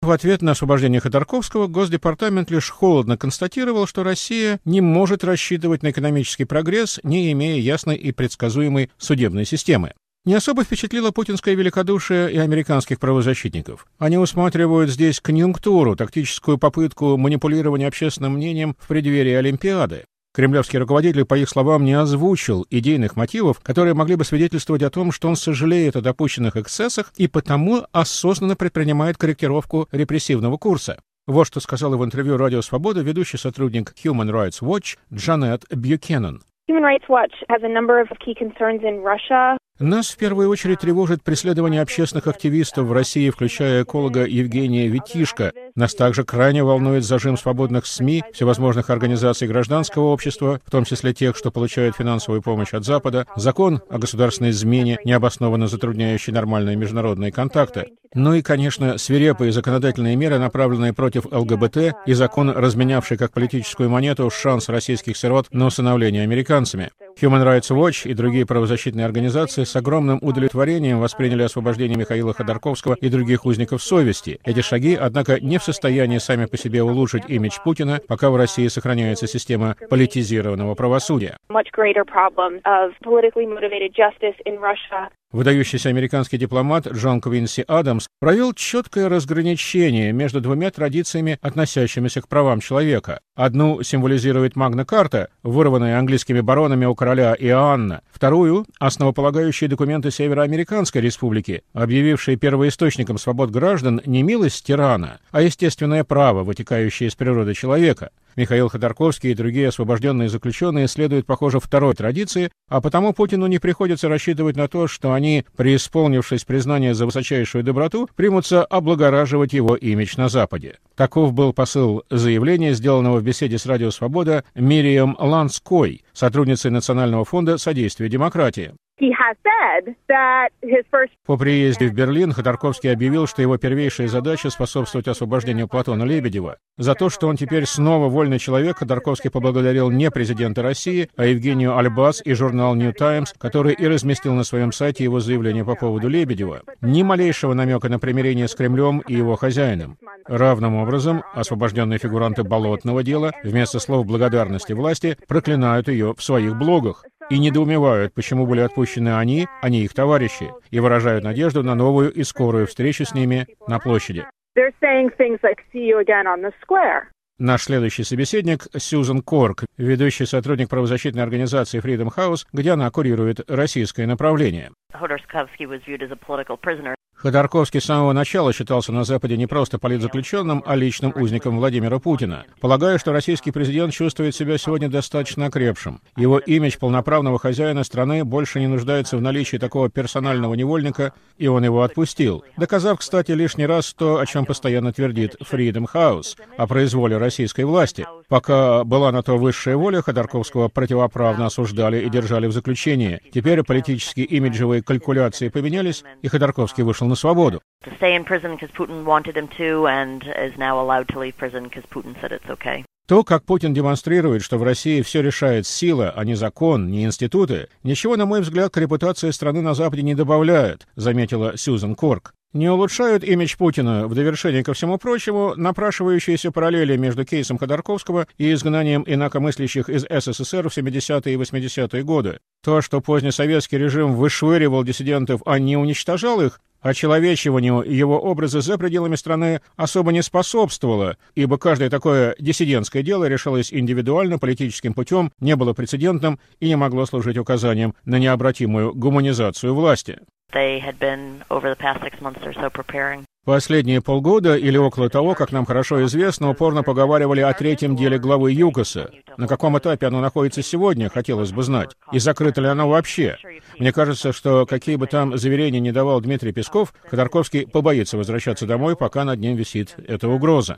В ответ на освобождение Ходорковского Госдепартамент лишь холодно констатировал, что Россия не может рассчитывать на экономический прогресс, не имея ясной и предсказуемой судебной системы. Не особо впечатлило путинское великодушие и американских правозащитников. Они усматривают здесь конъюнктуру, тактическую попытку манипулирования общественным мнением в преддверии Олимпиады. Кремлевский руководитель, по их словам, не озвучил идейных мотивов, которые могли бы свидетельствовать о том, что он сожалеет о допущенных эксцессах и потому осознанно предпринимает корректировку репрессивного курса. Вот что сказала в интервью «Радио Свобода» ведущий сотрудник Human Rights Watch Джанет Бьюкенен. Human Rights Watch has a number of key concerns in Russia. Нас в первую очередь тревожит преследование общественных активистов в России, включая эколога Евгения Витишко. Нас также крайне волнует зажим свободных СМИ, всевозможных организаций гражданского общества, в том числе тех, что получают финансовую помощь от Запада, закон о государственной измене, необоснованно затрудняющий нормальные международные контакты. Ну и, конечно, свирепые законодательные меры, направленные против ЛГБТ, и закон, разменявший как политическую монету шанс российских сирот на усыновление американцами. Human Rights Watch и другие правозащитные организации с огромным удовлетворением восприняли освобождение Михаила Ходорковского и других узников совести. Эти шаги, однако, не в состоянии сами по себе улучшить имидж Путина, пока в России сохраняется система политизированного правосудия. Выдающийся американский дипломат Джон Квинси Адамс провел четкое разграничение между двумя традициями, относящимися к правам человека. Одну символизирует Магна Карта, вырванная английскими баронами у короля Иоанна, вторую — основополагающие документы Североамериканской республики, объявившие первоисточником свобод граждан не милость тирана, а естественное право, вытекающее из природы человека. Михаил Ходорковский и другие освобожденные заключенные следуют, похоже, второй традиции, а потому Путину не приходится рассчитывать на то, что они, преисполнившись признания за высочайшую доброту, примутся облагораживать его имидж на Западе. Таков был посыл заявления, сделанного в беседе с «Радио Свобода» Мириам Ланской, сотрудницей Национального фонда содействия демократии. По приезде в Берлин Ходорковский объявил, что его первейшая задача — способствовать освобождению Платона Лебедева. За то, что он теперь снова вольный человек, Ходорковский поблагодарил не президента России, а Евгению Альбац и журнал New Times, который и разместил на своем сайте его заявление по поводу Лебедева. Ни малейшего намека на примирение с Кремлем и его хозяином. Равным образом освобожденные фигуранты болотного дела вместо слов благодарности власти проклинают ее в своих блогах и недоумевают, почему были отпущены они, а не их товарищи, и выражают надежду на новую и скорую встречу с ними на площади. Наш следующий собеседник — Сьюзан Корк, ведущий сотрудник правозащитной организации Freedom House, где она курирует российское направление. Ходорковский с самого начала считался на Западе не просто политзаключенным, а личным узником Владимира Путина. Полагаю, что российский президент чувствует себя сегодня достаточно окрепшим. Его имидж полноправного хозяина страны больше не нуждается в наличии такого персонального невольника, и он его отпустил, доказав, кстати, лишний раз то, о чем постоянно твердит Freedom House, о произволе российской власти. Пока была на то высшая воля, Ходорковского противоправно осуждали и держали в заключении. Теперь политические имиджевые калькуляции поменялись, и Ходорковский вышел на свободу. То, как Путин демонстрирует, что в России все решает сила, а не закон, не институты, ничего, на мой взгляд, к репутации страны на Западе не добавляет, заметила Сьюзан Корк. Не улучшают имидж Путина, в довершение ко всему прочему, напрашивающиеся параллели между кейсом Ходорковского и изгнанием инакомыслящих из СССР в 70-е и 80-е годы. То, что позднесоветский режим вышвыривал диссидентов, а не уничтожал их, очеловечиванию его образа за пределами страны особо не способствовало, ибо каждое такое диссидентское дело решалось индивидуально, политическим путем, не было прецедентным и не могло служить указанием на необратимую гуманизацию власти. Последние полгода или около того, как нам хорошо известно, упорно поговаривали о третьем деле главы ЮКОСа. На каком этапе оно находится сегодня, хотелось бы знать. И закрыто ли оно вообще? Мне кажется, что какие бы там заверения не давал Дмитрий Песков, Ходорковский побоится возвращаться домой, пока над ним висит эта угроза.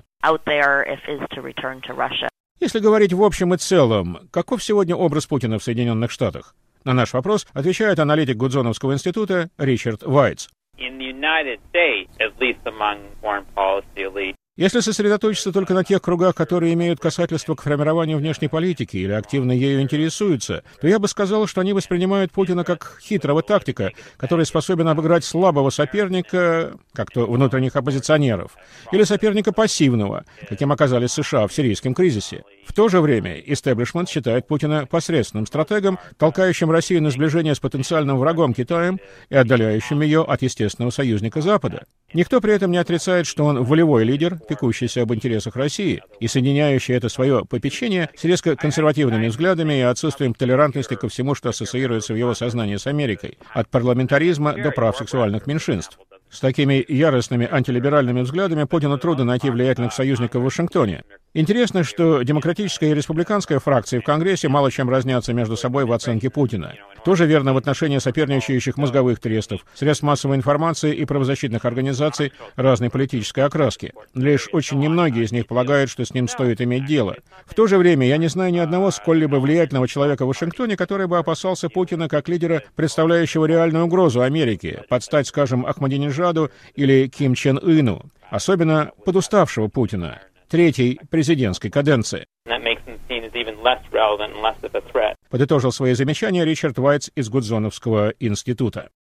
Если говорить в общем и целом, каков сегодня образ Путина в Соединенных Штатах? На наш вопрос отвечает аналитик Гудзоновского института Ричард Вайтс. Если сосредоточиться только на тех кругах, которые имеют касательство к формированию внешней политики или активно ею интересуются, то я бы сказал, что они воспринимают Путина как хитрого тактика, который способен обыграть слабого соперника, как то внутренних оппозиционеров, или соперника пассивного, каким оказались США в сирийском кризисе. В то же время истеблишмент считает Путина посредственным стратегом, толкающим Россию на сближение с потенциальным врагом Китаем и отдаляющим ее от естественного союзника Запада. Никто при этом не отрицает, что он волевой лидер, пекущийся об интересах России и соединяющий это свое попечение с резко консервативными взглядами и отсутствием толерантности ко всему, что ассоциируется в его сознании с Америкой, от парламентаризма до прав сексуальных меньшинств. С такими яростными антилиберальными взглядами Путину трудно найти влиятельных союзников в Вашингтоне. Интересно, что демократическая и республиканская фракции в Конгрессе мало чем разнятся между собой в оценке Путина. Тоже верно в отношении соперничающих мозговых трестов, средств массовой информации и правозащитных организаций разной политической окраски. Лишь очень немногие из них полагают, что с ним стоит иметь дело. В то же время я не знаю ни одного сколь-либо влиятельного человека в Вашингтоне, который бы опасался Путина как лидера, представляющего реальную угрозу Америке, под стать, скажем, Ахмадинеджаду или Ким Чен Ыну, особенно подуставшего Путина, третьей президентской каденции. Подытожил свои замечания Ричард Вайтс из Гудзоновского института.